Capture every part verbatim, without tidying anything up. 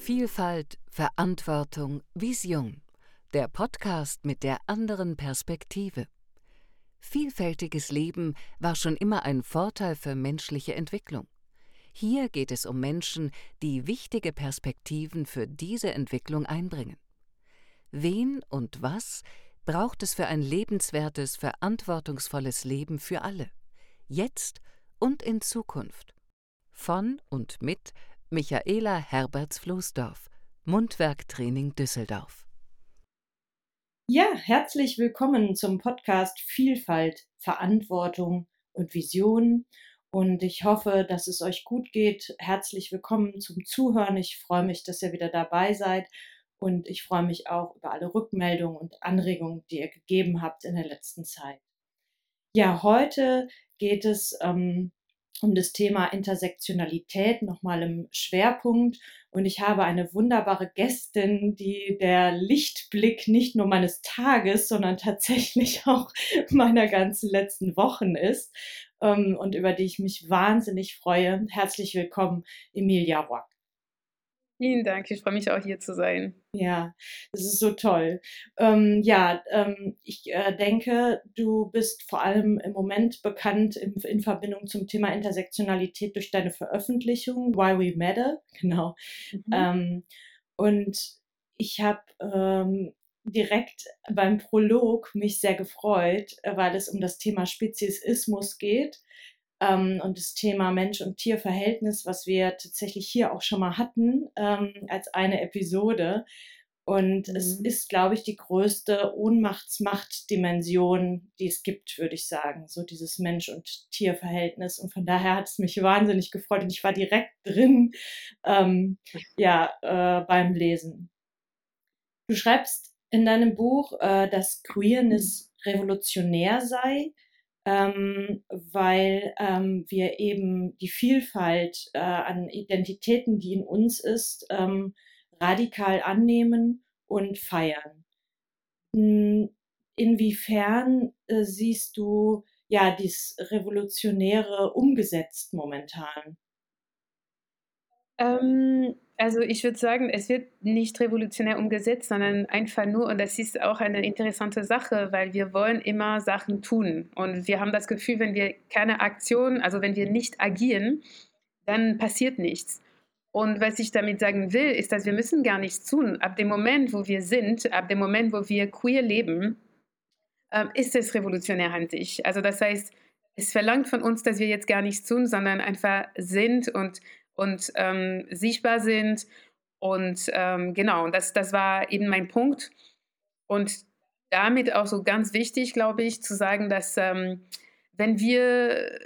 Vielfalt, Verantwortung, Vision. Der Podcast mit der anderen Perspektive. Vielfältiges Leben war schon immer ein Vorteil für menschliche Entwicklung. Hier geht es um Menschen, die wichtige Perspektiven für diese Entwicklung einbringen. Wen und was braucht es für ein lebenswertes, verantwortungsvolles Leben für alle, jetzt und in Zukunft? Von und mit Michaela Herberts-Floßdorf, Mundwerktraining Düsseldorf. Ja, herzlich willkommen zum Podcast Vielfalt, Verantwortung und Vision. Und ich hoffe, dass es euch gut geht. Herzlich willkommen zum Zuhören. Ich freue mich, dass ihr wieder dabei seid. Und ich freue mich auch über alle Rückmeldungen und Anregungen, die ihr gegeben habt in der letzten Zeit. Ja, heute geht es ähm, um das Thema Intersektionalität nochmal im Schwerpunkt. Und ich habe eine wunderbare Gästin, die der Lichtblick nicht nur meines Tages, sondern tatsächlich auch meiner ganzen letzten Wochen ist ähm, und über die ich mich wahnsinnig freue. Herzlich willkommen, Emilia Rock. Vielen Dank, ich freue mich auch hier zu sein. Ja, das ist so toll. Ähm, ja, ähm, ich äh, denke, du bist vor allem im Moment bekannt in, in Verbindung zum Thema Intersektionalität durch deine Veröffentlichung Why We Matter, genau. Mhm. Ähm, und ich habe ähm, direkt beim Prolog mich sehr gefreut, äh, weil es um das Thema Speziesismus geht. Ähm, und das Thema Mensch- und Tierverhältnis, was wir tatsächlich hier auch schon mal hatten, ähm, als eine Episode. Und mhm. es ist, glaube ich, die größte Ohnmachts-Macht-Dimension, die es gibt, würde ich sagen, so dieses Mensch- und Tierverhältnis. Und von daher hat es mich wahnsinnig gefreut und ich war direkt drin, ähm, ja, äh, beim Lesen. Du schreibst in deinem Buch, äh, dass Queerness revolutionär sei, ähm, weil ähm, wir eben die Vielfalt äh, an Identitäten, die in uns ist, ähm, radikal annehmen und feiern. Inwiefern äh, siehst du ja dies Revolutionäre umgesetzt momentan? Ähm, also ich würde sagen, es wird nicht revolutionär umgesetzt, sondern einfach nur, und das ist auch eine interessante Sache, weil wir wollen immer Sachen tun. Und wir haben das Gefühl, wenn wir keine Aktion, also wenn wir nicht agieren, dann passiert nichts. Und was ich damit sagen will, ist, dass wir müssen gar nichts tun. Ab dem Moment, wo wir sind, ab dem Moment, wo wir queer leben, ähm, ist es revolutionär an sich. Also das heißt, es verlangt von uns, dass wir jetzt gar nichts tun, sondern einfach sind und, und ähm, sichtbar sind. Und ähm, genau, das, das war eben mein Punkt. Und damit auch so ganz wichtig, glaube ich, zu sagen, dass ähm, wenn wir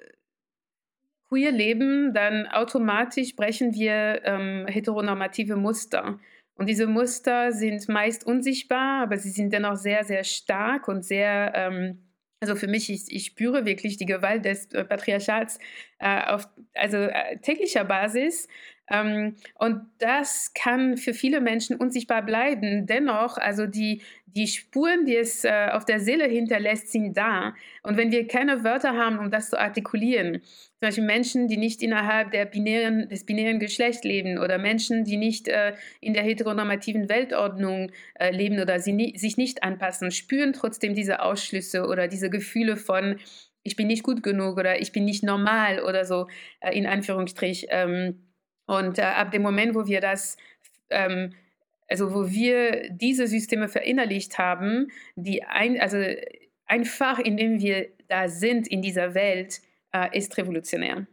queer leben, dann automatisch brechen wir ähm, heteronormative Muster. Und diese Muster sind meist unsichtbar, aber sie sind dennoch sehr, sehr stark und sehr, ähm, also für mich, ich, ich spüre wirklich die Gewalt des äh, Patriarchats äh, auf also, äh, täglicher Basis. Ähm, und das kann für viele Menschen unsichtbar bleiben. Dennoch, also die, die Spuren, die es äh, auf der Seele hinterlässt, sind da. Und wenn wir keine Wörter haben, um das zu artikulieren, zum Beispiel Menschen, die nicht innerhalb der binären, des binären Geschlechts leben oder Menschen, die nicht äh, in der heteronormativen Weltordnung äh, leben oder sie nie, sich nicht anpassen, spüren trotzdem diese Ausschlüsse oder diese Gefühle von ich bin nicht gut genug oder ich bin nicht normal oder so, äh, in Anführungsstrich. Ähm, und äh, ab dem Moment, wo wir das, ähm, also wo wir diese Systeme verinnerlicht haben, die ein, also einfach indem wir da sind in dieser Welt, äh, ist revolutionär.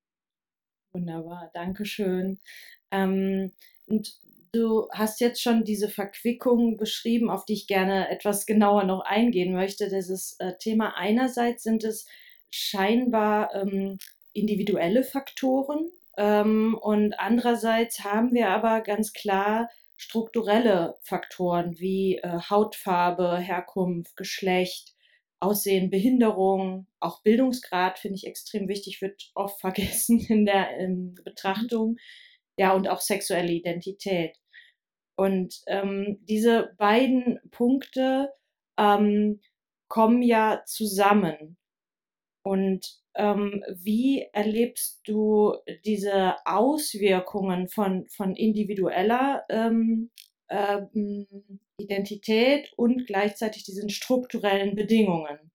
Wunderbar, danke schön. Ähm, und du hast jetzt schon diese Verquickung beschrieben, auf die ich gerne etwas genauer noch eingehen möchte. Dieses äh, Thema einerseits sind es scheinbar ähm, individuelle Faktoren ähm, und andererseits haben wir aber ganz klar strukturelle Faktoren wie äh, Hautfarbe, Herkunft, Geschlecht, Aussehen, Behinderung, auch Bildungsgrad finde ich extrem wichtig, wird oft vergessen in der ähm, Betrachtung. Ja, und auch sexuelle Identität. Und ähm, diese beiden Punkte ähm, kommen ja zusammen. Und ähm, wie erlebst du diese Auswirkungen von, von individueller ähm, ähm, Identität und gleichzeitig diesen strukturellen Bedingungen?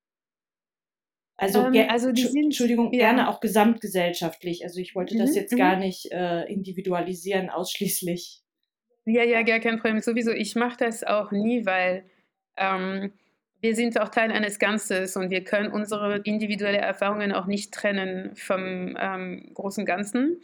Also, Ähm, ge also die sind, Entschuldigung, gerne ja, auch gesamtgesellschaftlich. Also ich wollte das mhm, jetzt gar mhm. nicht äh, individualisieren ausschließlich. Ja, ja, gar kein Problem. Sowieso, ich mache das auch nie, weil ähm, wir sind auch Teil eines Ganzes und wir können unsere individuelle Erfahrungen auch nicht trennen vom ähm, großen Ganzen.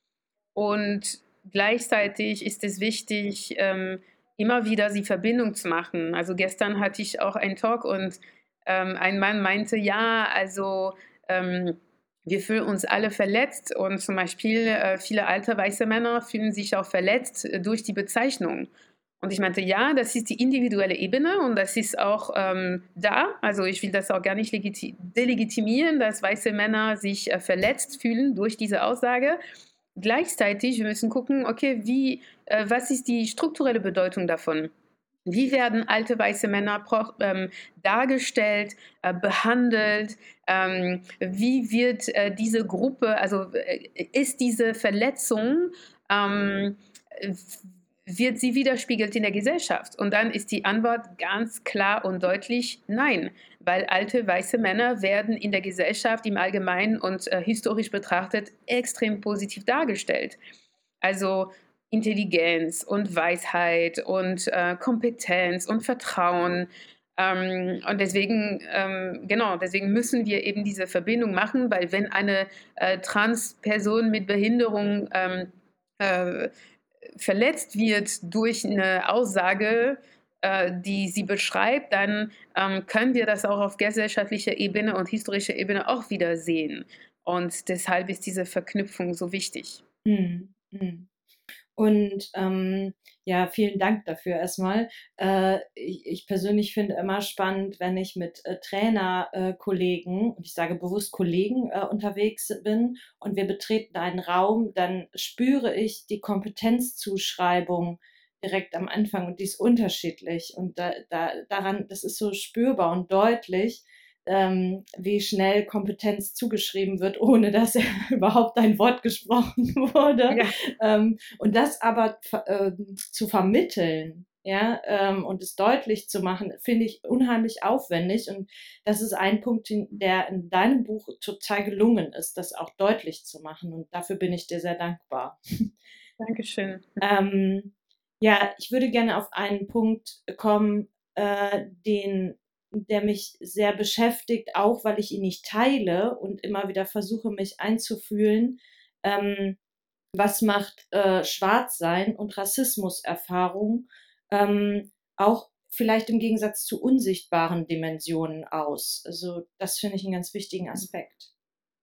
Und gleichzeitig ist es wichtig, ähm, immer wieder die Verbindung zu machen. Also gestern hatte ich auch einen Talk und ähm, ein Mann meinte, ja, also ähm, wir fühlen uns alle verletzt und zum Beispiel äh, viele alte weiße Männer fühlen sich auch verletzt äh, durch die Bezeichnung. Und ich meinte, ja, das ist die individuelle Ebene und das ist auch ähm, da. Also ich will das auch gar nicht legiti- delegitimieren, dass weiße Männer sich äh, verletzt fühlen durch diese Aussage. Gleichzeitig, wir müssen gucken, okay, wie, äh, was ist die strukturelle Bedeutung davon? Wie werden alte weiße Männer pro, ähm, dargestellt, äh, behandelt? Ähm, wie wird äh, diese Gruppe, also äh, ist diese Verletzung, ähm, wird sie widerspiegelt in der Gesellschaft? Und dann ist die Antwort ganz klar und deutlich nein, weil alte weiße Männer werden in der Gesellschaft im Allgemeinen und äh, historisch betrachtet extrem positiv dargestellt. Also Intelligenz und Weisheit und äh, Kompetenz und Vertrauen. Ähm, und deswegen, ähm, genau, deswegen müssen wir eben diese Verbindung machen, weil wenn eine äh, Trans-Person mit Behinderung ähm, äh, verletzt wird durch eine Aussage, äh, die sie beschreibt, dann ähm, können wir das auch auf gesellschaftlicher Ebene und historischer Ebene auch wieder sehen. Und deshalb ist diese Verknüpfung so wichtig. Mhm. Mhm. Und ähm, ja, vielen Dank dafür erstmal. Äh, ich, ich persönlich finde immer spannend, wenn ich mit äh, Trainerkollegen, äh, und ich sage bewusst Kollegen, äh, unterwegs bin und wir betreten einen Raum, dann spüre ich die Kompetenzzuschreibung direkt am Anfang und die ist unterschiedlich. Und da, da, daran, das ist so spürbar und deutlich, ähm, wie schnell Kompetenz zugeschrieben wird, ohne dass überhaupt ein Wort gesprochen wurde. Ja. Ähm, und das aber äh, zu vermitteln, ja, ähm, und es deutlich zu machen, finde ich unheimlich aufwendig. Und das ist ein Punkt, der in deinem Buch total gelungen ist, das auch deutlich zu machen. Und dafür bin ich dir sehr dankbar. Dankeschön. Ähm, ja, ich würde gerne auf einen Punkt kommen, äh, den, der mich sehr beschäftigt, auch weil ich ihn nicht teile und immer wieder versuche, mich einzufühlen. Ähm, was macht äh, Schwarzsein und Rassismuserfahrung ähm, auch vielleicht im Gegensatz zu unsichtbaren Dimensionen aus? Also das finde ich einen ganz wichtigen Aspekt.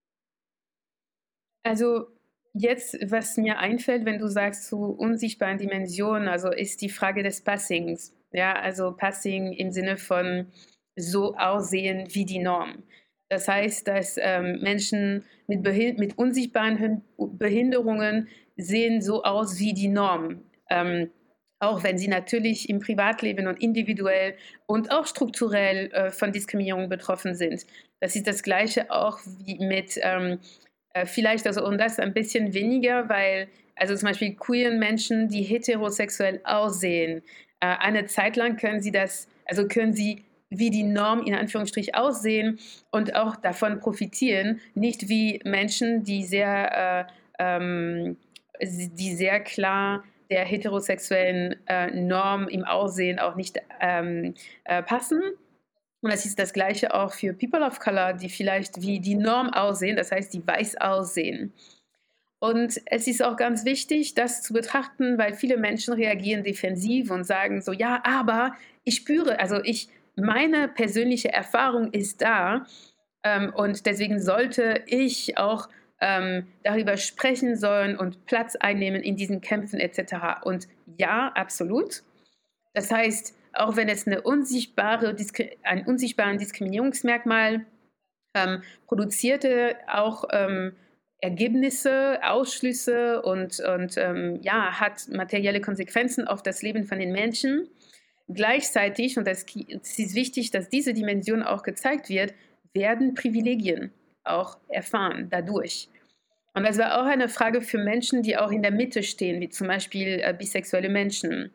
Also jetzt, was mir einfällt, wenn du sagst zu unsichtbaren Dimensionen, also ist die Frage des Passings. Ja, also Passing im Sinne von so aussehen wie die Norm. Das heißt, dass ähm, Menschen mit, Behi- mit unsichtbaren Behinderungen sehen so aus wie die Norm. Ähm, auch wenn sie natürlich im Privatleben und individuell und auch strukturell äh, von Diskriminierung betroffen sind. Das ist das Gleiche auch wie mit ähm, äh, vielleicht, also und das ein bisschen weniger, weil, also zum Beispiel queeren Menschen, die heterosexuell aussehen, äh, eine Zeit lang können sie das, also können sie wie die Norm in Anführungsstrich aussehen und auch davon profitieren, nicht wie Menschen, die sehr, äh, ähm, die sehr klar der heterosexuellen äh, Norm im Aussehen auch nicht ähm, äh, passen. Und das ist das Gleiche auch für People of Color, die vielleicht wie die Norm aussehen, das heißt, die weiß aussehen. Und es ist auch ganz wichtig, das zu betrachten, weil viele Menschen reagieren defensiv und sagen so, ja, aber ich spüre, also ich, meine persönliche Erfahrung ist da ähm, und deswegen sollte ich auch ähm, darüber sprechen sollen und Platz einnehmen in diesen Kämpfen et cetera. Und ja, absolut. Das heißt, auch wenn es eine unsichtbare, ein unsichtbares Diskriminierungsmerkmal ähm, produzierte, auch ähm, Ergebnisse, Ausschlüsse und, und ähm, ja, hat materielle Konsequenzen auf das Leben von den Menschen. Gleichzeitig, und das, es ist wichtig, dass diese Dimension auch gezeigt wird, werden Privilegien auch erfahren dadurch. Und das war auch eine Frage für Menschen, die auch in der Mitte stehen, wie zum Beispiel äh, bisexuelle Menschen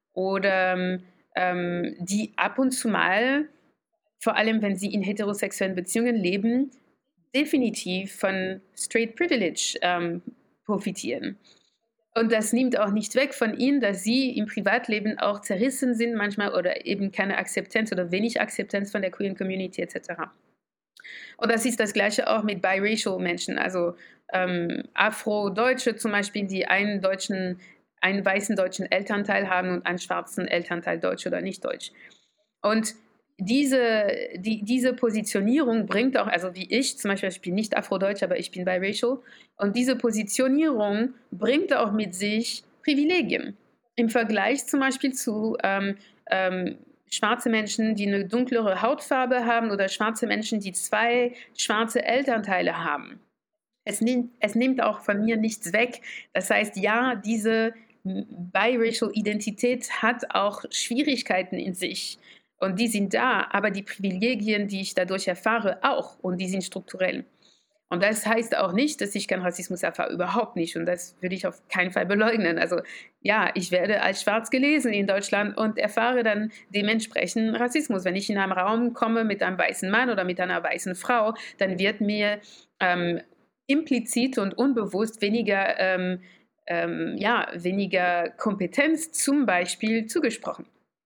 oder ähm, die ab und zu mal, vor allem wenn sie in heterosexuellen Beziehungen leben, definitiv von Straight Privilege ähm, profitieren. Und das nimmt auch nicht weg von ihnen, dass sie im Privatleben auch zerrissen sind manchmal oder eben keine Akzeptanz oder wenig Akzeptanz von der queeren Community et cetera. Und das ist das Gleiche auch mit biracial Menschen, also ähm, Afro-Deutsche zum Beispiel, die einen deutschen, einen weißen deutschen Elternteil haben und einen schwarzen Elternteil, deutsch oder nicht deutsch. Und diese, die, diese Positionierung bringt auch, also wie ich zum Beispiel, ich bin nicht Afrodeutsch, aber ich bin biracial, und diese Positionierung bringt auch mit sich Privilegien. Im Vergleich zum Beispiel zu ähm, ähm, schwarze Menschen, die eine dunklere Hautfarbe haben oder schwarze Menschen, die zwei schwarze Elternteile haben. Es nimmt, es nimmt auch von mir nichts weg. Das heißt, ja, diese biracial Identität hat auch Schwierigkeiten in sich. Und die sind da, aber die Privilegien, die ich dadurch erfahre, auch. Und die sind strukturell. Und das heißt auch nicht, dass ich keinen Rassismus erfahre, überhaupt nicht. Und das würde ich auf keinen Fall beleugnen. Also ja, ich werde als schwarz gelesen in Deutschland und erfahre dann dementsprechend Rassismus. Wenn ich in einen Raum komme mit einem weißen Mann oder mit einer weißen Frau, dann wird mir ähm, implizit und unbewusst weniger, ähm, ähm, ja, weniger Kompetenz zum Beispiel zugesprochen.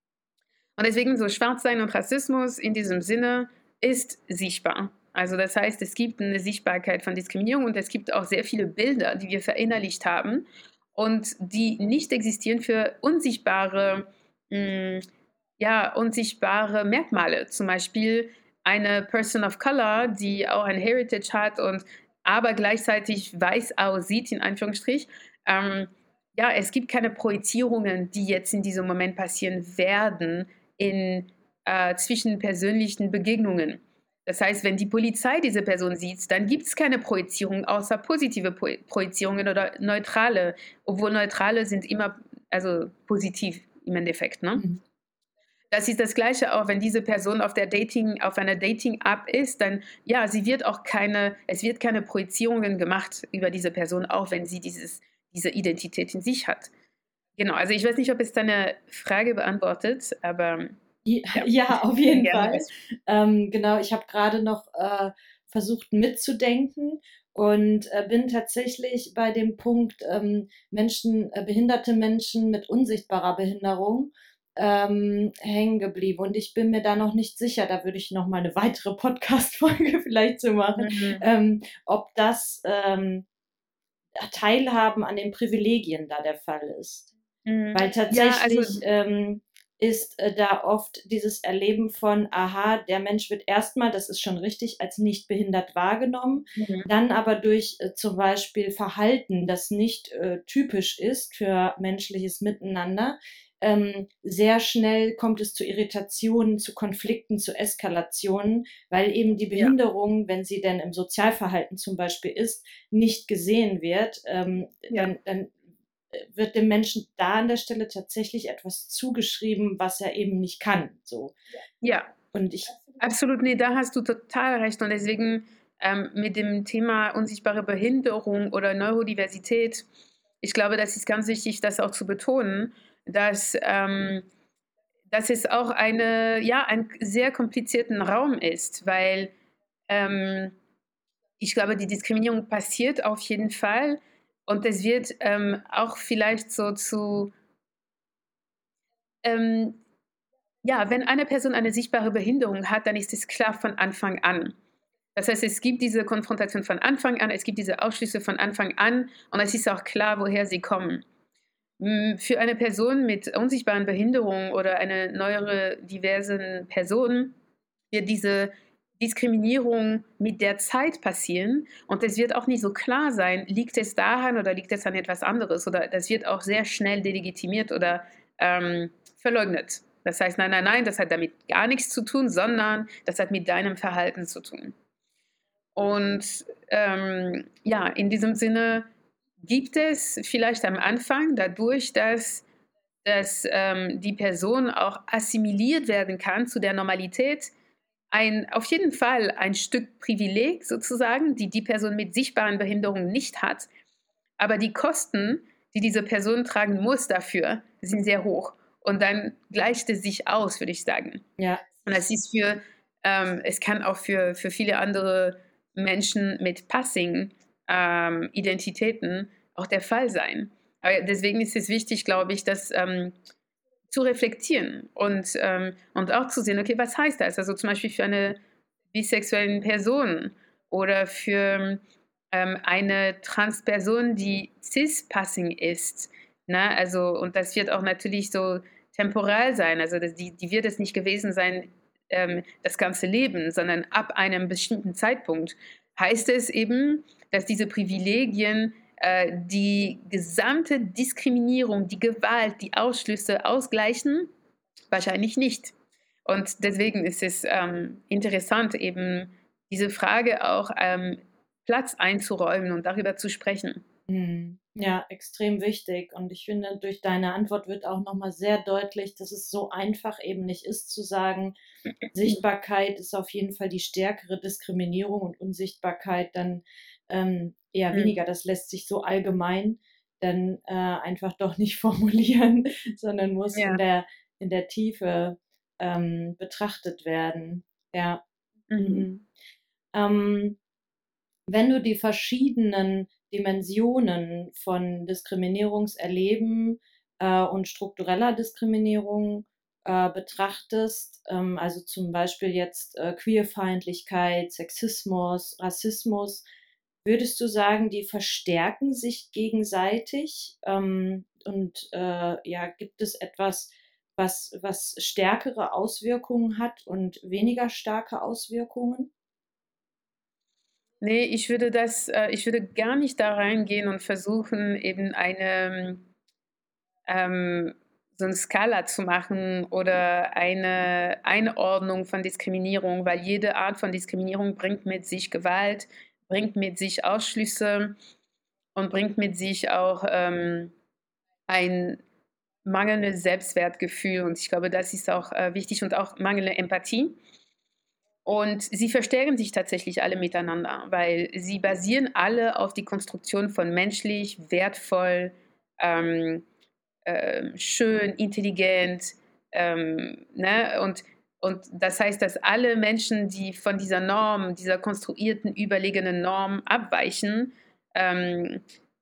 Und deswegen so Schwarzsein und Rassismus in diesem Sinne ist sichtbar. Also das heißt, es gibt eine Sichtbarkeit von Diskriminierung und es gibt auch sehr viele Bilder, die wir verinnerlicht haben und die nicht existieren für unsichtbare, mh, ja, unsichtbare Merkmale. Zum Beispiel eine Person of Color, die auch ein Heritage hat und aber gleichzeitig weiß aussieht, in Anführungsstrich. Ähm, ja, es gibt keine Projizierungen, die jetzt in diesem Moment passieren werden in äh, zwischenpersönlichen Begegnungen. Das heißt, wenn die Polizei diese Person sieht, dann gibt es keine Projizierung, außer positive Pro Projizierungen oder neutrale, obwohl neutrale sind immer also positiv im Endeffekt. Ne? Mhm. Das ist das Gleiche auch, wenn diese Person auf der Dating, auf einer Dating-App ist, dann ja, sie wird auch keine, es wird keine Projizierungen gemacht über diese Person, auch wenn sie dieses, diese Identität in sich hat. Genau, also ich weiß nicht, ob es deine Frage beantwortet, aber ja, ja auf jeden Fall. Ähm, genau, ich habe gerade noch äh, versucht mitzudenken und äh, bin tatsächlich bei dem Punkt ähm, Menschen, äh, behinderte Menschen mit unsichtbarer Behinderung ähm, hängen geblieben. Und ich bin mir da noch nicht sicher, da würde ich noch mal eine weitere Podcast-Folge vielleicht zu machen, mhm. ähm, ob das ähm, Teilhaben an den Privilegien da der Fall ist. Mhm. Weil tatsächlich ja, also, ähm, ist äh, da oft dieses Erleben von, aha, der Mensch wird erstmal, das ist schon richtig, als nicht behindert wahrgenommen, mhm. dann aber durch äh, zum Beispiel Verhalten, das nicht äh, typisch ist für menschliches Miteinander, ähm, sehr schnell kommt es zu Irritationen, zu Konflikten, zu Eskalationen, weil eben die Behinderung, ja. wenn sie denn im Sozialverhalten zum Beispiel ist, nicht gesehen wird, ähm, ja. dann, dann wird dem Menschen da an der Stelle tatsächlich etwas zugeschrieben, was er eben nicht kann. So. Ja, und ich absolut, nee, da hast du total recht. Und deswegen ähm, mit dem Thema unsichtbare Behinderung oder Neurodiversität, ich glaube, das ist ganz wichtig, das auch zu betonen, dass, ähm, dass es auch eine, ja, ein sehr komplizierten Raum ist, weil ähm, ich glaube, die Diskriminierung passiert auf jeden Fall. Und es wird ähm, auch vielleicht so zu, ähm, ja, wenn eine Person eine sichtbare Behinderung hat, dann ist es klar von Anfang an. Das heißt, es gibt diese Konfrontation von Anfang an, es gibt diese Ausschlüsse von Anfang an und es ist auch klar, woher sie kommen. Für eine Person mit unsichtbaren Behinderungen oder eine neuere, diversen Person wird diese Diskriminierung mit der Zeit passieren und es wird auch nicht so klar sein, liegt es daran oder liegt es an etwas anderes oder das wird auch sehr schnell delegitimiert oder ähm, verleugnet. Das heißt, nein, nein, nein, das hat damit gar nichts zu tun, sondern das hat mit deinem Verhalten zu tun. Und ähm, ja, in diesem Sinne gibt es vielleicht am Anfang dadurch, dass, dass ähm, die Person auch assimiliert werden kann zu der Normalität, ein, auf jeden Fall ein Stück Privileg sozusagen, die die Person mit sichtbaren Behinderungen nicht hat. Aber die Kosten, die diese Person tragen muss dafür, sind sehr hoch. Und dann gleicht es sich aus, würde ich sagen. Ja. Und das ist für, ähm, es kann auch für, für viele andere Menschen mit Passing-Identitäten ähm, auch der Fall sein. Aber deswegen ist es wichtig, glaube ich, dass ähm, zu reflektieren und, ähm, und auch zu sehen, okay, was heißt das? Also zum Beispiel für eine bisexuelle Person oder für ähm, eine Transperson, die cis-passing ist. Ne? Also, und das wird auch natürlich so temporal sein. Also das, die, die wird es nicht gewesen sein, ähm, das ganze Leben, sondern ab einem bestimmten Zeitpunkt heißt es eben, dass diese Privilegien äh, die gesamte Diskriminierung, die Gewalt, die Ausschlüsse ausgleichen? Wahrscheinlich nicht. Und deswegen ist es ähm, interessant, eben diese Frage auch ähm, Platz einzuräumen und darüber zu sprechen. Mhm. Ja, extrem wichtig. Und ich finde, durch deine Antwort wird auch nochmal sehr deutlich, dass es so einfach eben nicht ist zu sagen, Sichtbarkeit ist auf jeden Fall die stärkere Diskriminierung und Unsichtbarkeit dann ähm, eher Mhm. weniger. Das lässt sich so allgemein dann äh, einfach doch nicht formulieren, sondern muss Ja. in der, in der Tiefe ähm, betrachtet werden. Ja. Mhm. Mhm. Ähm, wenn du die verschiedenen Dimensionen von Diskriminierungserleben äh, und struktureller Diskriminierung äh, betrachtest, ähm, also zum Beispiel jetzt äh, Queerfeindlichkeit, Sexismus, Rassismus, würdest du sagen, die verstärken sich gegenseitig? Ähm, und äh, ja, gibt es etwas, was, was stärkere Auswirkungen hat und weniger starke Auswirkungen? Nee, ich würde das, äh, ich würde gar nicht da reingehen und versuchen, eben eine, ähm, so eine Skala zu machen oder eine Einordnung von Diskriminierung, weil jede Art von Diskriminierung bringt mit sich Gewalt, bringt mit sich Ausschlüsse und bringt mit sich auch ähm, ein mangelndes Selbstwertgefühl. Und ich glaube, das ist auch äh, wichtig und auch mangelnde Empathie. Und sie verstärken sich tatsächlich alle miteinander, weil sie basieren alle auf die Konstruktion von menschlich, wertvoll, ähm, ähm, schön, intelligent. Ähm, ne? und, und das heißt, dass alle Menschen, die von dieser Norm, dieser konstruierten, überlegenen Norm abweichen, ähm,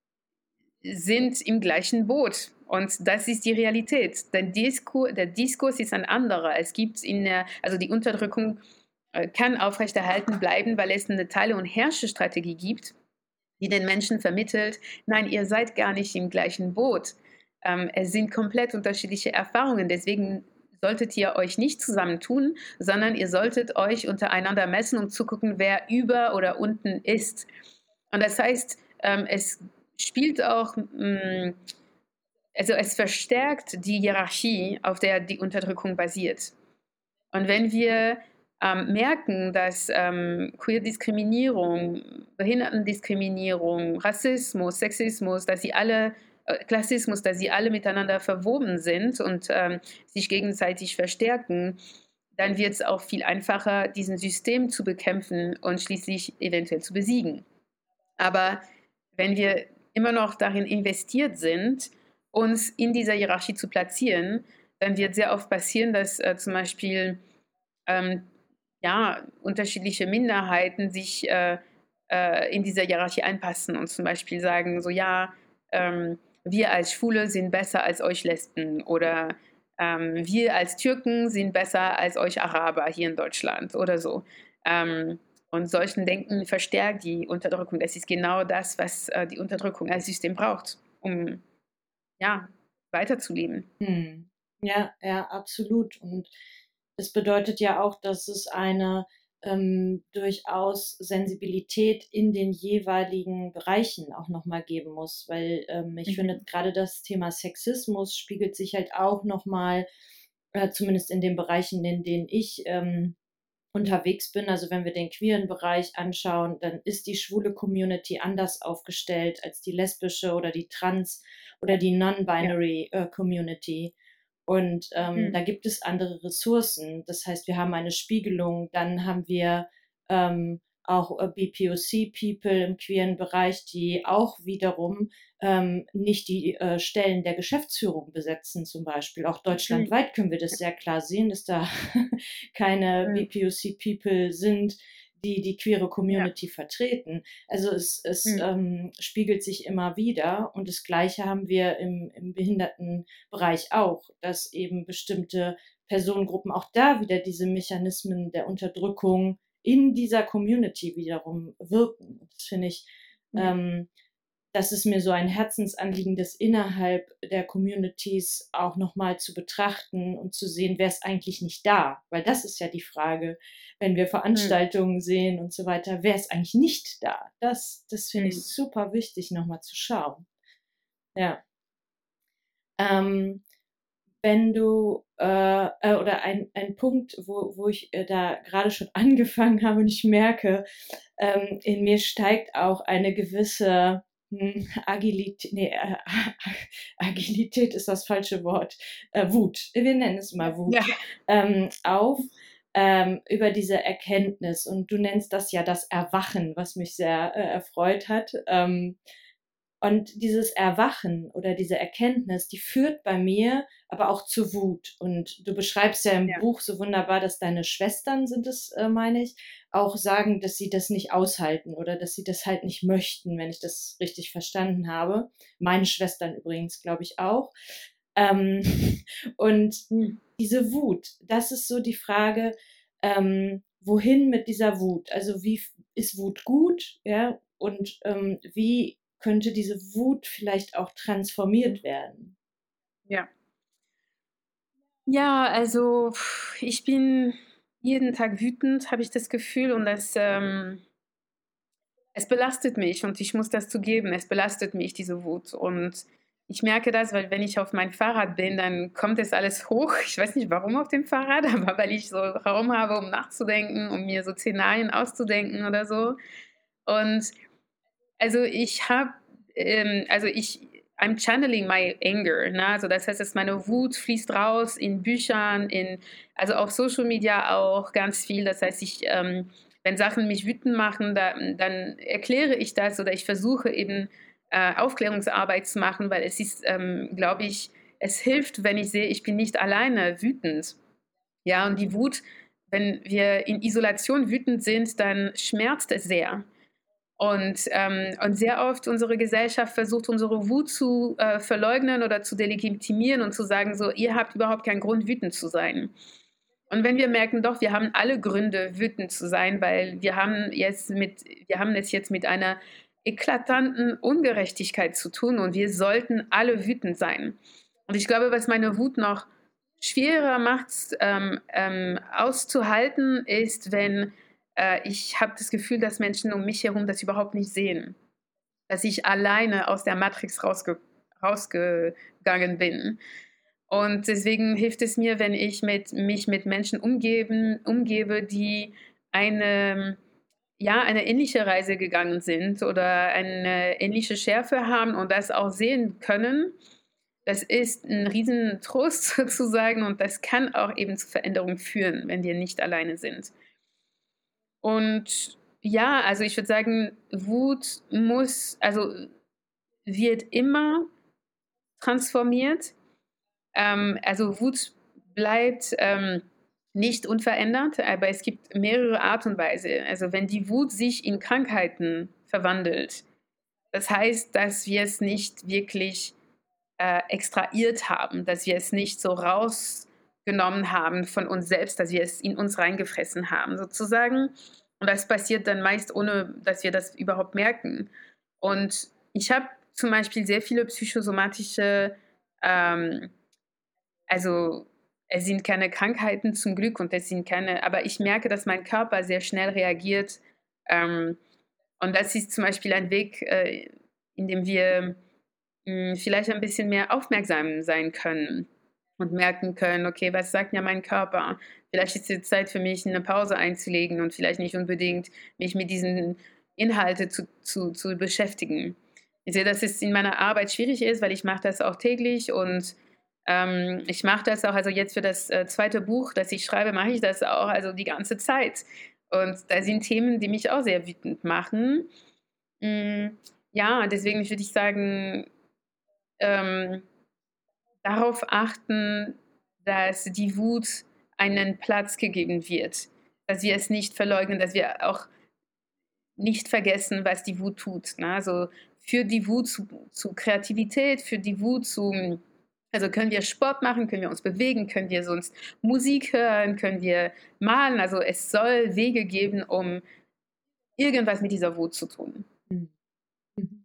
sind im gleichen Boot. Und das ist die Realität. Der Diskurs, der Diskurs ist ein anderer. Es gibt in der, also die Unterdrückung äh, kann aufrechterhalten bleiben, weil es eine Teile- und Herrschestrategie gibt, die den Menschen vermittelt, nein, ihr seid gar nicht im gleichen Boot. Ähm, es sind komplett unterschiedliche Erfahrungen. Deswegen solltet ihr euch nicht zusammentun, sondern ihr solltet euch untereinander messen, um zu gucken, wer über oder unten ist. Und das heißt, ähm, es spielt auch, mh, also es verstärkt die Hierarchie, auf der die Unterdrückung basiert. Und wenn wir ähm, merken, dass ähm, Queer-Diskriminierung, Behindertendiskriminierung, Rassismus, Sexismus, dass sie alle, äh, Klassismus, dass sie alle miteinander verwoben sind und ähm, sich gegenseitig verstärken, dann wird es auch viel einfacher, diesen System zu bekämpfen und schließlich eventuell zu besiegen. Aber wenn wir immer noch darin investiert sind, uns in dieser Hierarchie zu platzieren, dann wird sehr oft passieren, dass äh, zum Beispiel ähm, ja, unterschiedliche Minderheiten sich äh, äh, in dieser Hierarchie einpassen und zum Beispiel sagen, so ja, ähm, wir als Schwule sind besser als euch Lesben oder ähm, wir als Türken sind besser als euch Araber hier in Deutschland oder so. Ähm, und solchen Denken verstärkt die Unterdrückung. Das ist genau das, was äh, die Unterdrückung als System braucht, um ja, weiterzuleben. Hm. Ja, ja, absolut. Und es bedeutet ja auch, dass es eine ähm, durchaus Sensibilität in den jeweiligen Bereichen auch nochmal geben muss, weil ähm, ich Mhm. finde, gerade das Thema Sexismus spiegelt sich halt auch nochmal, äh, zumindest in den Bereichen, in denen ich ähm, unterwegs bin, also wenn wir den queeren Bereich anschauen, dann ist die schwule Community anders aufgestellt als die lesbische oder die trans oder die Ja. non-binary äh, Community. Und ähm, Mhm. da gibt es andere Ressourcen. Das heißt, wir haben eine Spiegelung, dann haben wir ähm, auch äh, B P O C-People im queeren Bereich, die auch wiederum ähm, nicht die äh, Stellen der Geschäftsführung besetzen zum Beispiel. Auch Mhm. deutschlandweit können wir das sehr klar sehen, dass da keine Mhm. B P O C-People sind, die die queere Ja. Community vertreten. Also es, es Mhm. ähm, spiegelt sich immer wieder und das Gleiche haben wir im, im Behindertenbereich auch, dass eben bestimmte Personengruppen auch da wieder diese Mechanismen der Unterdrückung in dieser Community wiederum wirken. Das finde ich, Mhm. ähm, das ist mir so ein Herzensanliegen, das innerhalb der Communities auch nochmal zu betrachten und zu sehen, wer ist eigentlich nicht da? Weil das ist ja die Frage, wenn wir Mhm. Veranstaltungen sehen und so weiter, wer ist eigentlich nicht da? Das, das finde ich Mhm. super wichtig, nochmal zu schauen. Ja. Ähm, wenn du, äh, äh, oder ein, ein Punkt, wo, wo ich äh, da gerade schon angefangen habe und ich merke, ähm, in mir steigt auch eine gewisse hm, Agilität, nee, äh, Agilität ist das falsche Wort, äh, Wut, wir nennen es mal Ja. Wut, ähm, auf ähm, über diese Erkenntnis. Und du nennst das ja das Erwachen, was mich sehr äh, erfreut hat. Ähm, und dieses Erwachen oder diese Erkenntnis, die führt bei mir aber auch zu Wut. Und du beschreibst ja im Ja. Buch so wunderbar, dass deine Schwestern sind es, äh, meine ich, auch sagen, dass sie das nicht aushalten oder dass sie das halt nicht möchten, wenn ich das richtig verstanden habe. Meine Schwestern übrigens, glaube ich, auch. Ähm, und Mhm. diese Wut, das ist so die Frage, ähm, wohin mit dieser Wut? Also wie f- ist Wut gut, ja? Und ähm, wie könnte diese Wut vielleicht auch transformiert werden? Ja. Ja, also ich bin jeden Tag wütend, habe ich das Gefühl, und das, ähm es belastet mich und ich muss das zugeben, es belastet mich, diese Wut. Und ich merke das, weil wenn ich auf mein Fahrrad bin, dann kommt das alles hoch. Ich weiß nicht warum auf dem Fahrrad, aber weil ich so Raum habe, um nachzudenken, um mir so Szenarien auszudenken oder so. Und also ich habe, ähm, also ich, I'm channeling my anger, ne? Also das heißt, dass meine Wut fließt raus in Büchern, in, also auf Social Media auch ganz viel. Das heißt, ich, ähm, wenn Sachen mich wütend machen, da, dann erkläre ich das oder ich versuche eben äh, Aufklärungsarbeit zu machen, weil es ist, ähm, glaube ich, es hilft, wenn ich sehe, ich bin nicht alleine wütend. Ja, und die Wut, wenn wir in Isolation wütend sind, dann schmerzt es sehr. Und, ähm, und sehr oft unsere Gesellschaft versucht, unsere Wut zu äh, verleugnen oder zu delegitimieren und zu sagen, so, ihr habt überhaupt keinen Grund, wütend zu sein. Und wenn wir merken, doch, wir haben alle Gründe, wütend zu sein, weil wir haben jetzt mit, wir haben es jetzt mit einer eklatanten Ungerechtigkeit zu tun und wir sollten alle wütend sein. Und ich glaube, was meine Wut noch schwerer macht, ähm, ähm, auszuhalten, ist, wenn äh, ich habe das Gefühl, dass Menschen um mich herum das überhaupt nicht sehen. Dass ich alleine aus der Matrix rausge rausgegangen bin. Und deswegen hilft es mir, wenn ich mit, mich mit Menschen umgeben, umgebe, die eine, ja, eine ähnliche Reise gegangen sind oder eine ähnliche Schärfe haben und das auch sehen können. Das ist ein Riesentrost sozusagen und das kann auch eben zu Veränderungen führen, wenn wir nicht alleine sind. Und ja, also ich würde sagen, Wut muss, also wird immer transformiert. Ähm, also Wut bleibt ähm, nicht unverändert, aber es gibt mehrere Art und Weise. Also wenn die Wut sich in Krankheiten verwandelt, das heißt, dass wir es nicht wirklich äh, extrahiert haben, dass wir es nicht so rausgenommen haben von uns selbst, dass wir es in uns reingefressen haben, sozusagen. Und das passiert dann meist, ohne dass wir das überhaupt merken. Und ich habe zum Beispiel sehr viele psychosomatische, ähm, also es sind keine Krankheiten zum Glück und es sind keine, aber ich merke, dass mein Körper sehr schnell reagiert. Ähm, und das ist zum Beispiel ein Weg, äh, in dem wir mh, vielleicht ein bisschen mehr aufmerksam sein können und merken können, okay, was sagt mir mein Körper? Vielleicht ist es Zeit für mich, eine Pause einzulegen und vielleicht nicht unbedingt mich mit diesen Inhalten zu, zu, zu beschäftigen. Ich sehe, dass es in meiner Arbeit schwierig ist, weil ich mache das auch täglich und Ähm, ich mache das auch, also jetzt für das äh, zweite Buch, das ich schreibe, mache ich das auch also die ganze Zeit. Und da sind Themen, die mich auch sehr wütend machen. Hm, ja, deswegen würde ich sagen, ähm, darauf achten, dass die Wut einen Platz gegeben wird, dass wir es nicht verleugnen, dass wir auch nicht vergessen, was die Wut tut, ne? Also, für die Wut zu zu Kreativität, für die Wut zu also, können wir Sport machen, können wir uns bewegen, können wir sonst Musik hören, können wir malen. Also, es soll Wege geben, um irgendwas mit dieser Wut zu tun. Mhm. Mhm.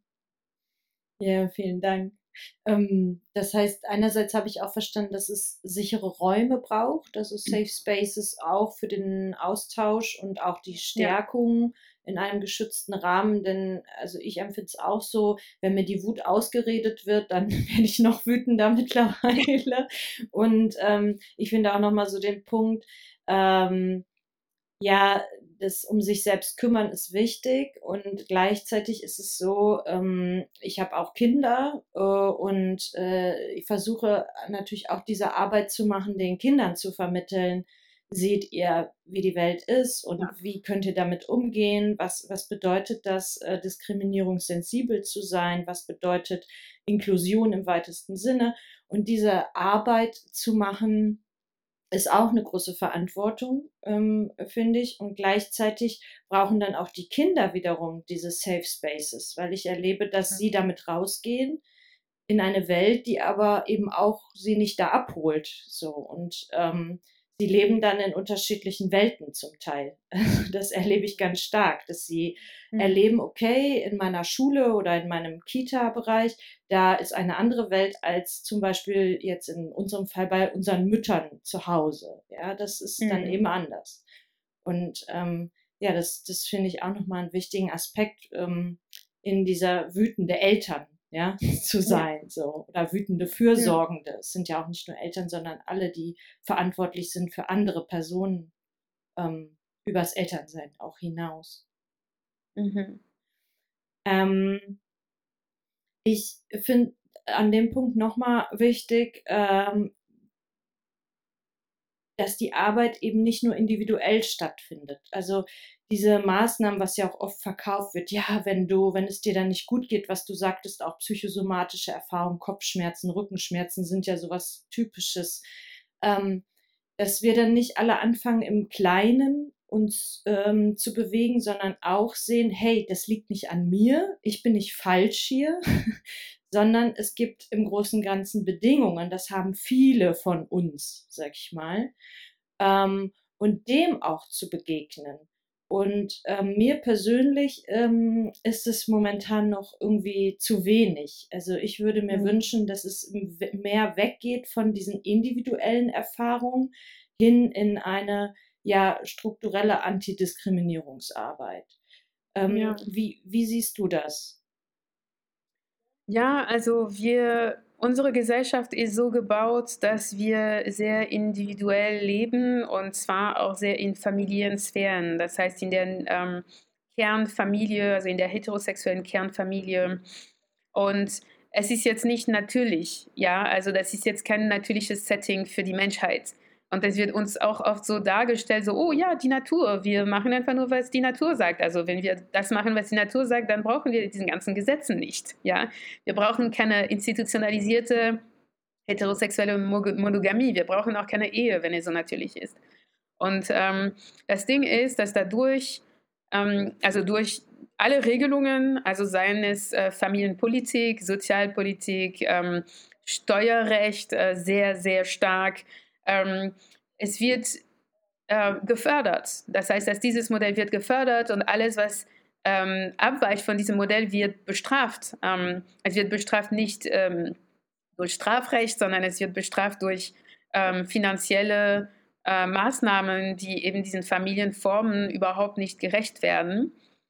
Ja, vielen Dank. Ähm, das heißt, einerseits habe ich auch verstanden, dass es sichere Räume braucht, also Safe Spaces auch für den Austausch und auch die Ja. Stärkung in einem geschützten Rahmen. Denn also ich empfinde es auch so, wenn mir die Wut ausgeredet wird, dann werde ich noch wütender mittlerweile. Und ähm, ich finde auch nochmal so den Punkt, ähm, ja, das um sich selbst kümmern ist wichtig und gleichzeitig ist es so, ähm, ich habe auch Kinder äh, und äh, ich versuche natürlich auch diese Arbeit zu machen, den Kindern zu vermitteln. Seht ihr, wie die Welt ist und Ja. wie könnt ihr damit umgehen? Was, was bedeutet das, äh, diskriminierungssensibel zu sein? Was bedeutet Inklusion im weitesten Sinne? Und diese Arbeit zu machen, ist auch eine große Verantwortung, ähm, finde ich. Und gleichzeitig brauchen dann auch die Kinder wiederum diese Safe Spaces, weil ich erlebe, dass sie damit rausgehen in eine Welt, die aber eben auch sie nicht da abholt. So und ähm, sie leben dann in unterschiedlichen Welten zum Teil. Das erlebe ich ganz stark, dass sie Mhm. erleben, okay, in meiner Schule oder in meinem Kita-Bereich, da ist eine andere Welt als zum Beispiel jetzt in unserem Fall bei unseren Müttern zu Hause. Ja, das ist dann Mhm. eben anders. Und ähm, ja, das, das finde ich auch nochmal einen wichtigen Aspekt ähm, in dieser wütende Eltern, ja, zu Ja. sein, so. Oder wütende Ja. Fürsorgende. Es sind ja auch nicht nur Eltern, sondern alle, die verantwortlich sind für andere Personen ähm, übers Elternsein auch hinaus. Mhm. Ähm, ich finde an dem Punkt nochmal wichtig, ähm, dass die Arbeit eben nicht nur individuell stattfindet. Also diese Maßnahmen, was ja auch oft verkauft wird, ja, wenn du, wenn es dir dann nicht gut geht, was du sagtest, auch psychosomatische Erfahrungen, Kopfschmerzen, Rückenschmerzen sind ja sowas Typisches, ähm, dass wir dann nicht alle anfangen im Kleinen uns ähm, zu bewegen, sondern auch sehen, hey, das liegt nicht an mir, ich bin nicht falsch hier, sondern es gibt im Großen und Ganzen Bedingungen, das haben viele von uns, sag ich mal, ähm, und dem auch zu begegnen. Und ähm, mir persönlich ähm, ist es momentan noch irgendwie zu wenig. Also ich würde mir Mhm. wünschen, dass es mehr weggeht von diesen individuellen Erfahrungen hin in eine ja strukturelle Antidiskriminierungsarbeit. Ähm, Ja. wie, wie siehst du das? Ja, also wir unsere Gesellschaft ist so gebaut, dass wir sehr individuell leben und zwar auch sehr in Familiensphären. Das heißt, in der ähm, Kernfamilie, also in der heterosexuellen Kernfamilie. Und es ist jetzt nicht natürlich, ja, also das ist jetzt kein natürliches Setting für die Menschheit. Und das wird uns auch oft so dargestellt, so, oh ja, die Natur, wir machen einfach nur, was die Natur sagt. Also wenn wir das machen, was die Natur sagt, dann brauchen wir diesen ganzen Gesetzen nicht, ja. Wir brauchen keine institutionalisierte heterosexuelle Monogamie. Wir brauchen auch keine Ehe, wenn es so natürlich ist. Und ähm, das Ding ist, dass dadurch, ähm, also durch alle Regelungen, also seien es äh, Familienpolitik, Sozialpolitik, ähm, Steuerrecht, äh, sehr, sehr stark, ähm, es wird äh, gefördert. Das heißt, dass dieses Modell wird gefördert und alles, was ähm, abweicht von diesem Modell, wird bestraft. Ähm, es wird bestraft nicht ähm, durch Strafrecht, sondern es wird bestraft durch ähm, finanzielle äh, Maßnahmen, die eben diesen Familienformen überhaupt nicht gerecht werden.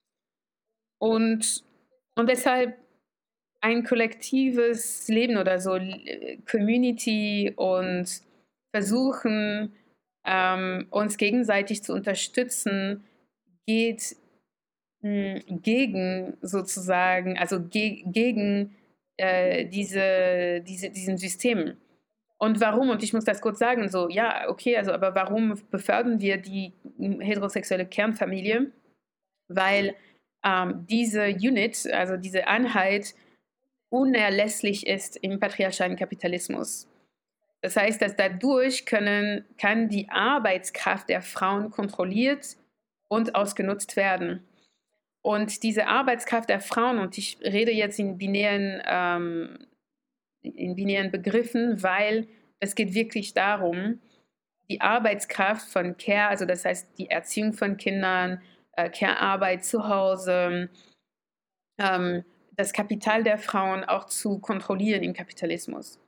Und, und deshalb ein kollektives Leben oder so, Community und versuchen, ähm, uns gegenseitig zu unterstützen, geht mh, gegen sozusagen, also ge gegen äh, diese, diese, diesen System. Und warum? Und ich muss das kurz sagen, so, ja, okay, also, aber warum befördern wir die heterosexuelle Kernfamilie? Weil ähm, diese Unit, also diese Einheit, unerlässlich ist im patriarchalen Kapitalismus. Das heißt, dass dadurch können, kann die Arbeitskraft der Frauen kontrolliert und ausgenutzt werden. Und diese Arbeitskraft der Frauen, und ich rede jetzt in binären, ähm, in binären Begriffen, weil es geht wirklich darum, die Arbeitskraft von Care, also das heißt die Erziehung von Kindern, äh, Care-Arbeit zu Hause, ähm, das Kapital der Frauen auch zu kontrollieren im Kapitalismus.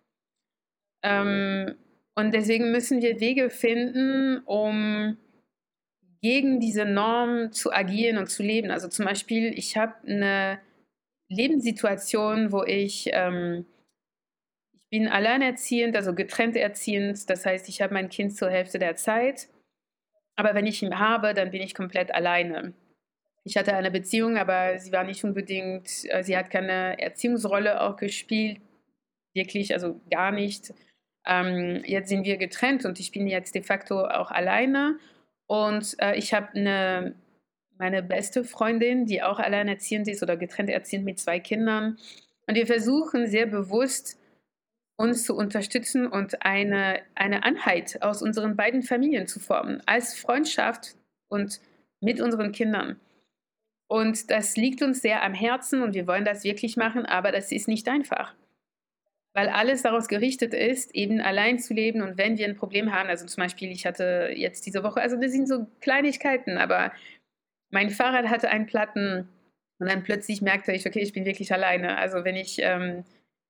Ähm, und deswegen müssen wir Wege finden, um gegen diese Norm zu agieren und zu leben. Also zum Beispiel, ich habe eine Lebenssituation, wo ich, ähm, ich bin alleinerziehend, also getrennt erziehend. Das heißt, ich habe mein Kind zur Hälfte der Zeit. Aber wenn ich ihn habe, dann bin ich komplett alleine. Ich hatte eine Beziehung, aber sie war nicht unbedingt, äh, sie hat keine Erziehungsrolle auch gespielt, wirklich, also gar nicht. Ähm, jetzt sind wir getrennt und ich bin jetzt de facto auch alleine. Und äh, ich habe eine, meine beste Freundin, die auch alleinerziehend ist oder getrennt erziehend mit zwei Kindern. Und wir versuchen sehr bewusst, uns zu unterstützen und eine, eine Einheit aus unseren beiden Familien zu formen, als Freundschaft und mit unseren Kindern. Und das liegt uns sehr am Herzen und wir wollen das wirklich machen, aber das ist nicht einfach. Weil alles daraus gerichtet ist, eben allein zu leben und wenn wir ein Problem haben, also zum Beispiel, ich hatte jetzt diese Woche, also das sind so Kleinigkeiten, aber mein Fahrrad hatte einen Platten und dann plötzlich merkte ich, okay, ich bin wirklich alleine. Also wenn ich ähm,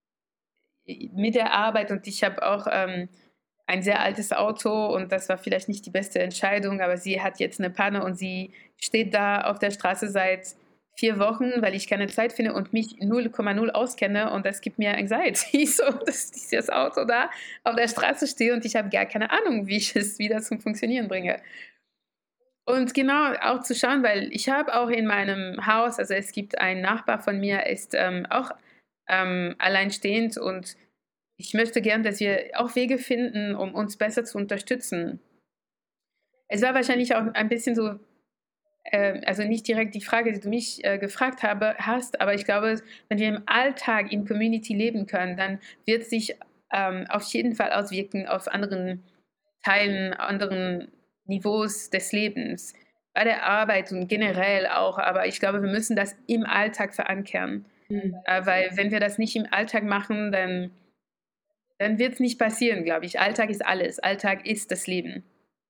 mit der Arbeit und ich habe auch ähm, ein sehr altes Auto und das war vielleicht nicht die beste Entscheidung, aber sie hat jetzt eine Panne und sie steht da auf der Straße seit vier Wochen, weil ich keine Zeit finde und mich null Komma null auskenne und das gibt mir Anxiety, so, dass dieses Auto da auf der Straße steht und ich habe gar keine Ahnung, wie ich es wieder zum Funktionieren bringe. Und genau, auch zu schauen, weil ich habe auch in meinem Haus, also es gibt einen Nachbar von mir, ist ähm, auch ähm, alleinstehend und ich möchte gern, dass wir auch Wege finden, um uns besser zu unterstützen. Es war wahrscheinlich auch ein bisschen so, äh, also nicht direkt die Frage, die du mich äh, gefragt habe, hast, aber ich glaube, wenn wir im Alltag in Community leben können, dann wird es sich ähm, auf jeden Fall auswirken auf anderen Teilen, anderen Niveaus des Lebens, bei der Arbeit und generell auch, aber ich glaube, wir müssen das im Alltag verankern, Mhm. äh, weil wenn wir das nicht im Alltag machen, dann dann wird es nicht passieren, glaube ich. Alltag ist alles. Alltag ist das Leben.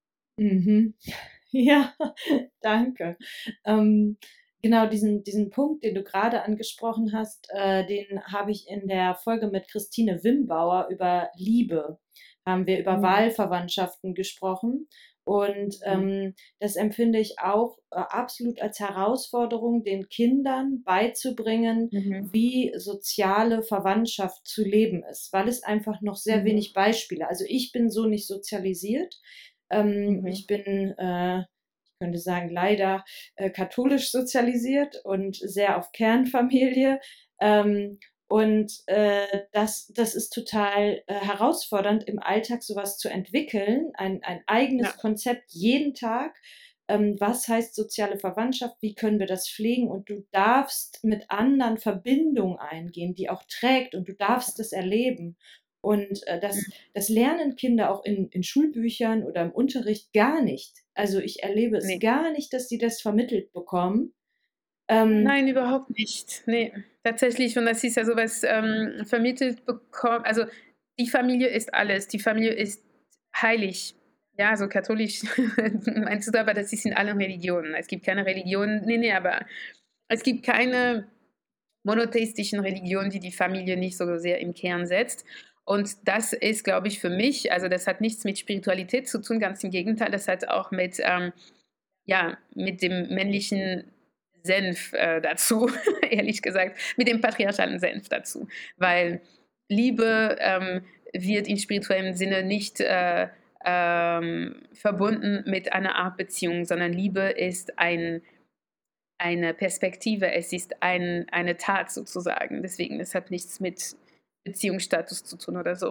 Mhm. Ja, danke. Ähm, genau diesen, diesen Punkt, den du gerade angesprochen hast, äh, den habe ich in der Folge mit Christine Wimbauer über Liebe, haben wir über Mhm. Wahlverwandtschaften gesprochen. Und ähm, das empfinde ich auch äh, absolut als Herausforderung, den Kindern beizubringen, Mhm. wie soziale Verwandtschaft zu leben ist, weil es einfach noch sehr Mhm. wenig Beispiele. Also ich bin so nicht sozialisiert. Ähm, Mhm. Ich bin, äh, ich könnte sagen, leider äh, katholisch sozialisiert und sehr auf Kernfamilie. Ähm, und äh, das, das ist total äh, herausfordernd, im Alltag sowas zu entwickeln, ein, ein eigenes Ja. Konzept jeden Tag. Ähm, was heißt soziale Verwandtschaft? Wie können wir das pflegen? Und du darfst mit anderen Verbindung eingehen, die auch trägt und du darfst es erleben. Und äh, das, das lernen Kinder auch in, in Schulbüchern oder im Unterricht gar nicht. Also ich erlebe es Nee. gar nicht, dass sie das vermittelt bekommen. Ähm, Nein, überhaupt nicht. Nee, tatsächlich. Und das ist ja sowas ähm, vermittelt bekommen. Also die Familie ist alles. Die Familie ist heilig. Ja, so katholisch meinst du, aber das ist in allen Religionen. Es gibt keine Religion, nee, nee, aber es gibt keine monotheistischen Religionen, die die Familie nicht so sehr im Kern setzt. Und das ist, glaube ich, für mich, also das hat nichts mit Spiritualität zu tun, ganz im Gegenteil, das hat auch mit, ähm, ja, mit dem männlichen Senf äh, dazu, ehrlich gesagt, mit dem patriarchalen Senf dazu. Weil Liebe ähm, wird in spirituellem Sinne nicht äh, ähm, verbunden mit einer Art Beziehung, sondern Liebe ist ein eine Perspektive, es ist ein, eine Tat sozusagen. Deswegen, es hat nichts mit Beziehungsstatus zu tun oder so.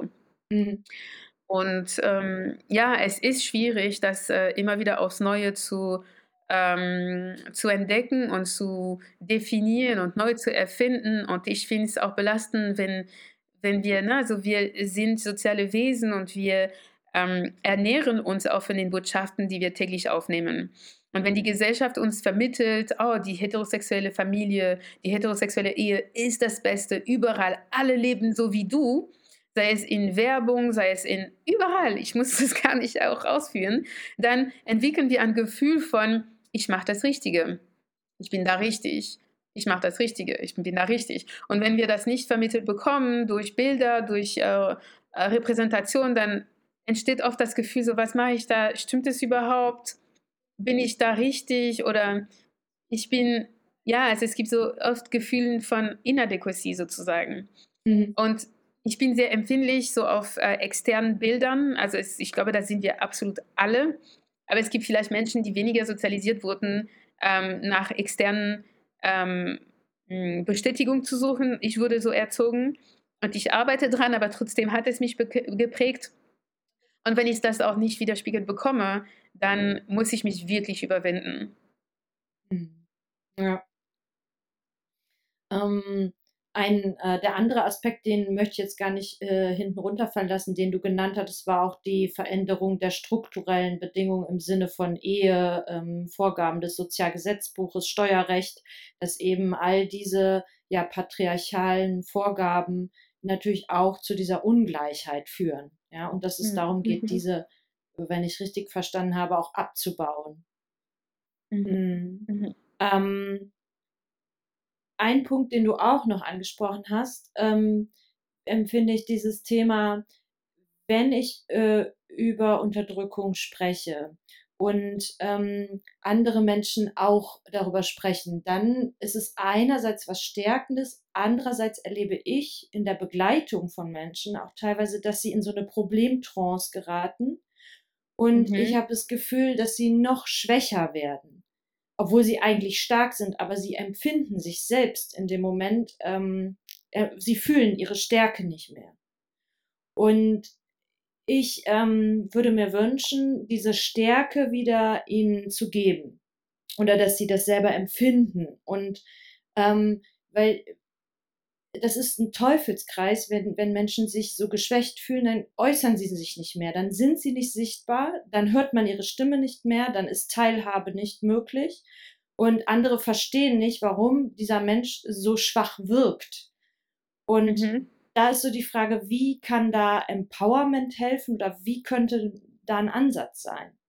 Mhm. Und ähm, ja, es ist schwierig, das äh, immer wieder aufs Neue zu, ähm, zu entdecken und zu definieren und neu zu erfinden. Und ich finde es auch belastend, wenn, wenn wir, ne, also wir sind soziale Wesen und wir ähm, ernähren uns auch von den Botschaften, die wir täglich aufnehmen. Und wenn die Gesellschaft uns vermittelt, oh, die heterosexuelle Familie, die heterosexuelle Ehe ist das Beste überall, alle leben so wie du, sei es in Werbung, sei es in überall, ich muss das gar nicht auch ausführen, dann entwickeln wir ein Gefühl von, ich mache das Richtige, ich bin da richtig, ich mache das Richtige, ich bin da richtig. Und wenn wir das nicht vermittelt bekommen durch Bilder, durch äh, äh, Repräsentation, dann entsteht oft das Gefühl, so was mache ich da, stimmt es überhaupt, bin ich da richtig oder ich bin, ja, also es gibt so oft Gefühle von Inadequacy sozusagen. Mhm. Und ich bin sehr empfindlich so auf äh, externen Bildern. Also es, ich glaube, da sind wir absolut alle. Aber es gibt vielleicht Menschen, die weniger sozialisiert wurden, ähm, nach externen ähm, mh, Bestätigung zu suchen. Ich wurde so erzogen und ich arbeite dran, aber trotzdem hat es mich bek- geprägt. Und wenn ich das auch nicht widerspiegelt bekomme, dann muss ich mich wirklich überwinden. Mhm. Ja. Ähm, ein, äh, der andere Aspekt, den möchte ich jetzt gar nicht äh, hinten runterfallen lassen, den du genannt hattest, war auch die Veränderung der strukturellen Bedingungen im Sinne von Ehe, ähm, Vorgaben des Sozialgesetzbuches, Steuerrecht, dass eben all diese ja patriarchalen Vorgaben natürlich auch zu dieser Ungleichheit führen. Ja, und dass es Mhm. darum geht, Mhm. diese, wenn ich richtig verstanden habe, auch abzubauen. Mhm. Mhm. Mhm. Ähm, ein Punkt, den du auch noch angesprochen hast, ähm, empfinde ich dieses Thema, wenn ich äh, über Unterdrückung spreche und ähm, andere Menschen auch darüber sprechen, dann ist es einerseits was Stärkendes, andererseits erlebe ich in der Begleitung von Menschen auch teilweise, dass sie in so eine Problemtrance geraten und ich Mhm. habe das Gefühl, dass sie noch schwächer werden, obwohl sie eigentlich stark sind, aber sie empfinden sich selbst in dem Moment, ähm, äh, sie fühlen ihre Stärke nicht mehr. Und ich ähm, würde mir wünschen, diese Stärke wieder ihnen zu geben oder dass sie das selber empfinden. Und ähm, weil das ist ein Teufelskreis, wenn, wenn Menschen sich so geschwächt fühlen, dann äußern sie sich nicht mehr, dann sind sie nicht sichtbar, dann hört man ihre Stimme nicht mehr, dann ist Teilhabe nicht möglich und andere verstehen nicht, warum dieser Mensch so schwach wirkt. Und Mhm. da ist so die Frage, wie kann da Empowerment helfen oder wie könnte da ein Ansatz sein?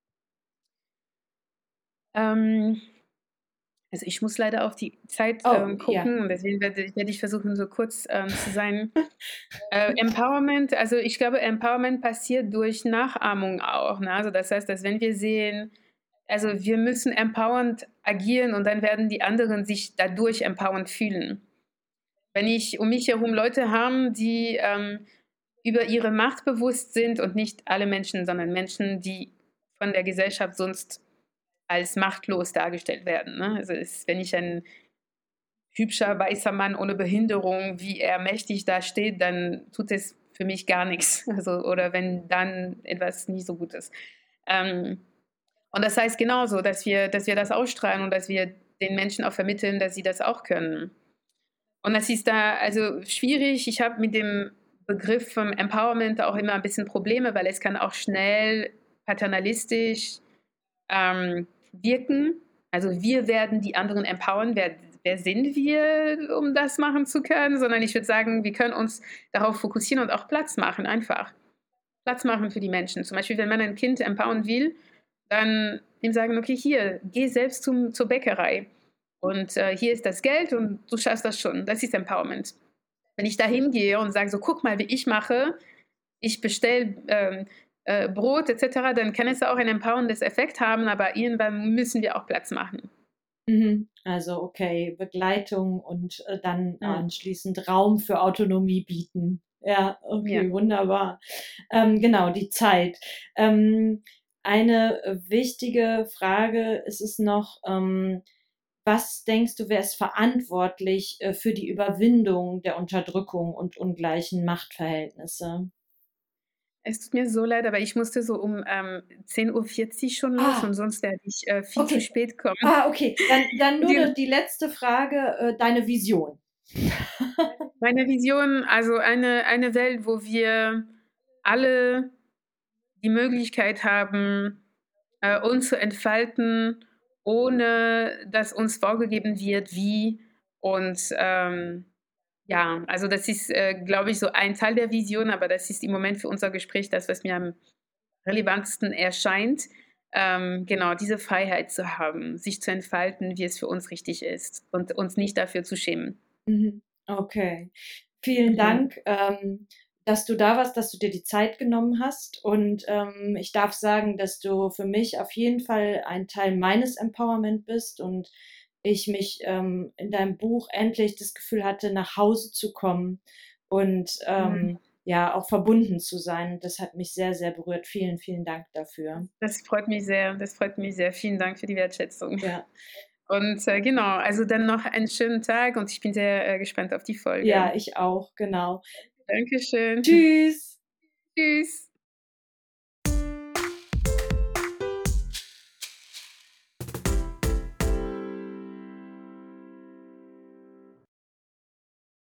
Ähm, Also ich muss leider auf die Zeit Oh, ähm, ja. gucken und deswegen werde, werde ich versuchen, so kurz ähm, zu sein. Äh, Empowerment, also ich glaube, Empowerment passiert durch Nachahmung auch. Ne? Also das heißt, dass wenn wir sehen, also wir müssen empowernd agieren und dann werden die anderen sich dadurch empowernd fühlen. Wenn ich um mich herum Leute habe, die ähm, über ihre Macht bewusst sind und nicht alle Menschen, sondern Menschen, die von der Gesellschaft sonst als machtlos dargestellt werden. Ne? Also ist, wenn ich ein hübscher weißer Mann ohne Behinderung, wie er mächtig da steht, dann tut es für mich gar nichts. Also, oder wenn dann etwas nicht so gut ist. Ähm, und das heißt genauso, dass wir, dass wir das ausstrahlen und dass wir den Menschen auch vermitteln, dass sie das auch können. Und das ist da also schwierig. Ich habe mit dem Begriff vom Empowerment auch immer ein bisschen Probleme, weil es kann auch schnell paternalistisch ähm, wirken. Also wir werden die anderen empowern. Wer, wer sind wir, um das machen zu können? Sondern ich würde sagen, wir können uns darauf fokussieren und auch Platz machen, einfach. Platz machen für die Menschen. Zum Beispiel, wenn man ein Kind empowern will, dann ihm sagen, okay, hier, geh selbst zum, zur Bäckerei. Und äh, hier ist das Geld und du schaffst das schon. Das ist Empowerment. Wenn ich da hingehe und sage, so guck mal, wie ich mache, ich bestelle ähm, äh, Brot et cetera, dann kann es auch ein empowerndes Effekt haben, aber irgendwann müssen wir auch Platz machen. Mhm. Also okay, Begleitung und äh, dann Mhm. anschließend Raum für Autonomie bieten. Ja, Ja. okay, wunderbar. Ähm, genau, die Zeit. Ähm, eine äh, wichtige Frage ist es noch, ähm, was denkst du, wer ist verantwortlich äh, für die Überwindung der Unterdrückung und ungleichen Machtverhältnisse? Es tut mir so leid, aber ich musste so um, ähm, zehn Uhr vierzig schon los Ah, und sonst werde ich, äh, viel zu okay. spät kommen. Ah, okay. Dann dann nur noch Gen die letzte Frage, äh, deine Vision. Meine Vision, also eine eine Welt, wo wir alle die Möglichkeit haben, äh, uns zu entfalten, ohne dass uns vorgegeben wird, wie und, ähm, ja, also das ist, äh, glaube ich, so ein Teil der Vision, aber das ist im Moment für unser Gespräch das, was mir am relevantesten erscheint. Ähm, genau, diese Freiheit zu haben, sich zu entfalten, wie es für uns richtig ist und uns nicht dafür zu schämen. Mhm. Okay. Vielen Mhm. Dank, ähm, dass du da warst, dass du dir die Zeit genommen hast. Und ähm, ich darf sagen, dass du für mich auf jeden Fall ein Teil meines Empowerment bist und ich mich ähm, in deinem Buch endlich das Gefühl hatte, nach Hause zu kommen und Mhm. ähm, ja, auch verbunden zu sein. Das hat mich sehr, sehr berührt. Vielen, vielen Dank dafür. Das freut mich sehr, das freut mich sehr. Vielen Dank für die Wertschätzung. Ja, Und, äh, genau, also dann noch einen schönen Tag und ich bin sehr, äh, gespannt auf die ja, Folge. ich auch, genau. Dankeschön. Tschüss. Tschüss.